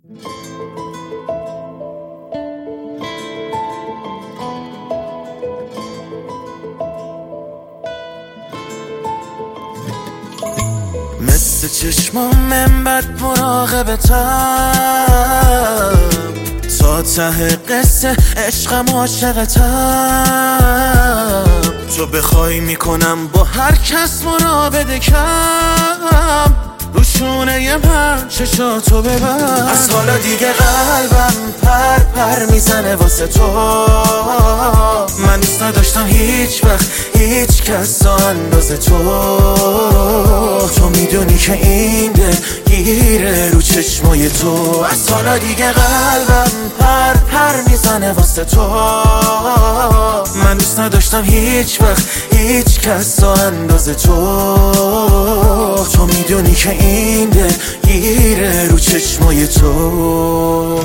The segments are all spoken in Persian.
مثل چشمام من بد مراقبتم، تا ته قصه عشقم عاشقتم. تو بخوای میکنم با هر کس مرابطه کم، روشونه من چشاتو ببر. از حالا دیگه قلبم پر پر میزنه واسه تو. من دوست نداشتم هیچ وقت هیچ کس اندازه تو. تو میدونی که این دل گیره رو چشمای تو. از حالا دیگه قلبم پر پر میزنه واسه تو. من دوست نداشتم هیچ وقت هیچ کس اندازه تو. تو میدونی که این دل گیره رو چشمای تو.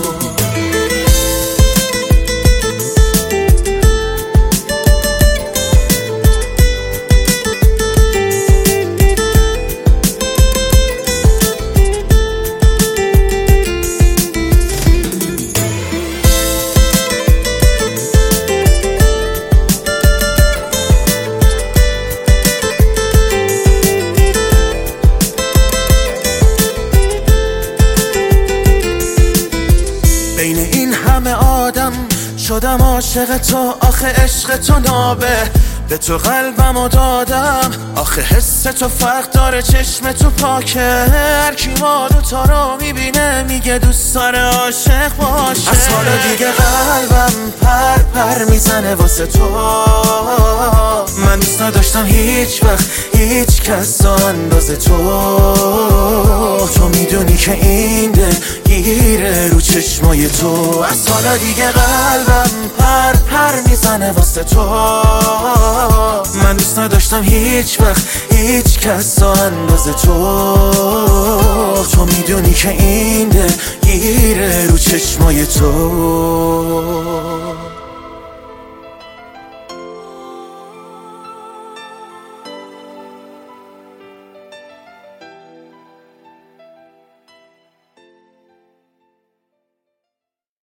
بین این همه آدم شدم عاشق تو. آخه عشق تو نابه، به تو قلبمو دادم. آخه حس تو فرق داره، چشم تو پاکه. هر کی ما دوتا رو میبینه میگه دوست داره عاشق باشه. از حالا دیگه قلبم پر پر میزنه واسه تو. من دوست نداشتم هیچ وقت هیچ کس اندازه تو. تو میدونی که این دل گیره رو چشمای تو. از حالا دیگه قلبم پر پر میزنه واسه تو. من دوست نداشتم هیچ وقت هیچ کس اندازه تو. تو میدونی که این دل گیره رو چشمای تو.